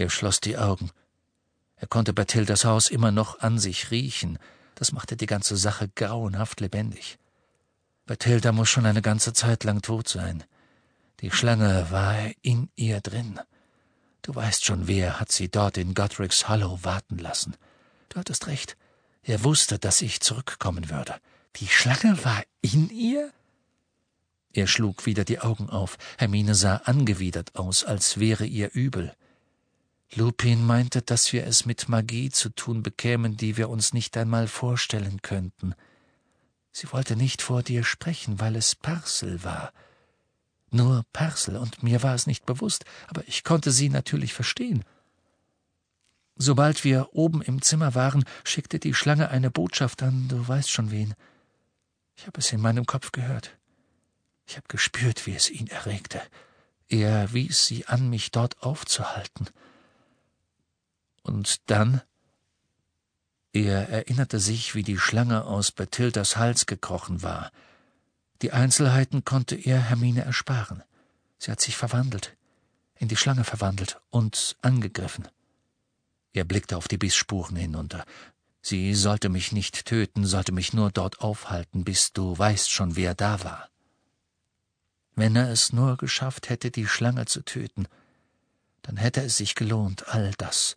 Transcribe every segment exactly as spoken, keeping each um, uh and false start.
Er schloss die Augen. Er konnte Bathildas Haus immer noch an sich riechen. Das machte die ganze Sache grauenhaft lebendig. Bathilda muss schon eine ganze Zeit lang tot sein. Die Schlange war in ihr drin. Du weißt schon, wer hat sie dort in Godric's Hollow warten lassen. Du hattest recht. Er wusste, dass ich zurückkommen würde. Die Schlange war in ihr? Er schlug wieder die Augen auf. Hermine sah angewidert aus, als wäre ihr übel. Lupin meinte, dass wir es mit Magie zu tun bekämen, die wir uns nicht einmal vorstellen könnten. Sie wollte nicht vor dir sprechen, weil es Parcel war. Nur Parcel, und mir war es nicht bewusst, aber ich konnte sie natürlich verstehen. Sobald wir oben im Zimmer waren, schickte die Schlange eine Botschaft an, du weißt schon wen. Ich habe es in meinem Kopf gehört. Ich habe gespürt, wie es ihn erregte. Er wies sie an, mich dort aufzuhalten. Und dann? Er erinnerte sich, wie die Schlange aus Bathildas Hals gekrochen war. Die Einzelheiten konnte er Hermine ersparen. Sie hat sich verwandelt, in die Schlange verwandelt und angegriffen. Er blickte auf die Bissspuren hinunter. Sie sollte mich nicht töten, sollte mich nur dort aufhalten, bis du weißt schon, wer da war. Wenn er es nur geschafft hätte, die Schlange zu töten, dann hätte es sich gelohnt, all das.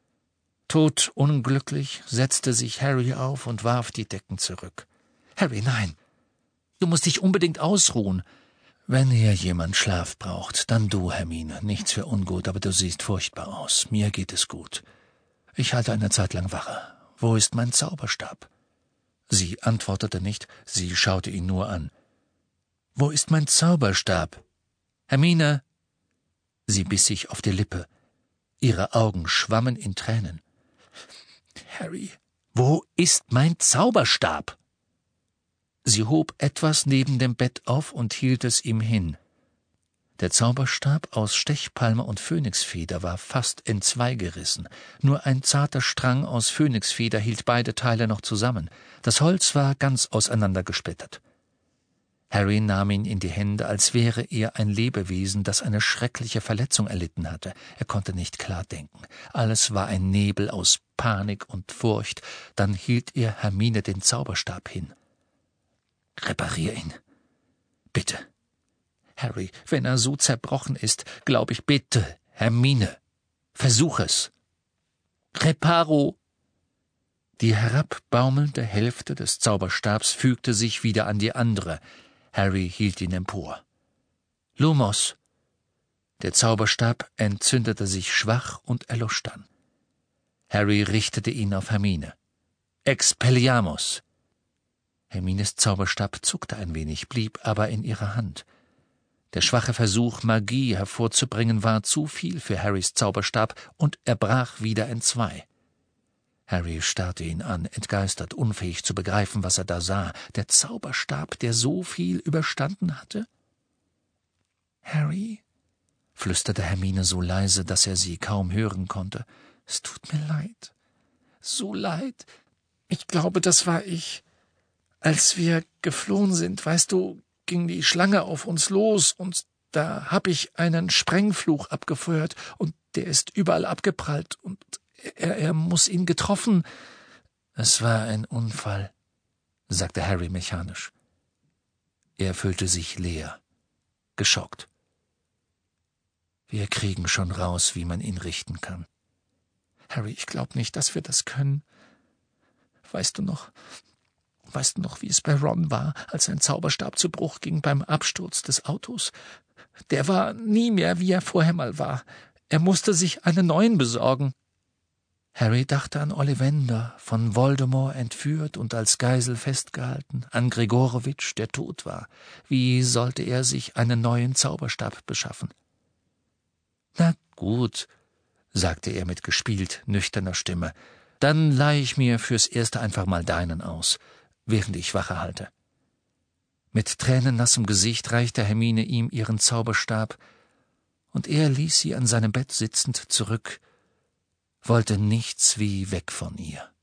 Todunglücklich setzte sich Harry auf und warf die Decken zurück. »Harry, nein! Du musst dich unbedingt ausruhen. Wenn hier jemand Schlaf braucht, dann du, Hermine. Nichts für ungut, aber du siehst furchtbar aus. Mir geht es gut. Ich halte eine Zeit lang Wache. Wo ist mein Zauberstab?« Sie antwortete nicht, sie schaute ihn nur an. »Wo ist mein Zauberstab? Hermine!« Sie biss sich auf die Lippe. Ihre Augen schwammen in Tränen. »Harry, wo ist mein Zauberstab?« Sie hob etwas neben dem Bett auf und hielt es ihm hin. Der Zauberstab aus Stechpalme und Phönixfeder war fast entzweigerissen. Nur ein zarter Strang aus Phönixfeder hielt beide Teile noch zusammen. Das Holz war ganz auseinandergesplittert. Harry nahm ihn in die Hände, als wäre er ein Lebewesen, das eine schreckliche Verletzung erlitten hatte. Er konnte nicht klar denken. Alles war ein Nebel aus Panik und Furcht. Dann hielt er Hermine den Zauberstab hin. »Reparier ihn. Bitte. Harry, wenn er so zerbrochen ist, glaub ich, bitte, Hermine, versuch es. Reparo!« Die herabbaumelnde Hälfte des Zauberstabs fügte sich wieder an die andere. Harry hielt ihn empor. »Lumos!« Der Zauberstab entzündete sich schwach und erlosch dann. Harry richtete ihn auf Hermine. »Expelliarmus!« Hermines Zauberstab zuckte ein wenig, blieb aber in ihrer Hand. Der schwache Versuch, Magie hervorzubringen, war zu viel für Harrys Zauberstab, und er brach wieder entzwei. Harry starrte ihn an, entgeistert, unfähig zu begreifen, was er da sah. Der Zauberstab, der so viel überstanden hatte? »Harry«, flüsterte Hermine so leise, dass er sie kaum hören konnte, »es tut mir leid, so leid. Ich glaube, das war ich. Als wir geflohen sind, weißt du, ging die Schlange auf uns los, und da hab ich einen Sprengfluch abgefeuert, und der ist überall abgeprallt, und er, er muss ihn getroffen.« »Es war ein Unfall«, sagte Harry mechanisch. Er fühlte sich leer, geschockt. »Wir kriegen schon raus, wie man ihn richten kann.« »Harry, ich glaub nicht, dass wir das können. Weißt du noch, weißt du noch, wie es bei Ron war, als sein Zauberstab zu Bruch ging beim Absturz des Autos? Der war nie mehr, wie er vorher mal war. Er musste sich einen neuen besorgen.« Harry dachte an Ollivander, von Voldemort entführt und als Geisel festgehalten, an Gregorowitsch, der tot war. Wie sollte er sich einen neuen Zauberstab beschaffen? »Na gut«, sagte er mit gespielt nüchterner Stimme, »dann leihe ich mir fürs Erste einfach mal deinen aus, während ich Wache halte.« Mit tränennassem Gesicht reichte Hermine ihm ihren Zauberstab, und er ließ sie an seinem Bett sitzend zurück, wollte nichts wie weg von ihr.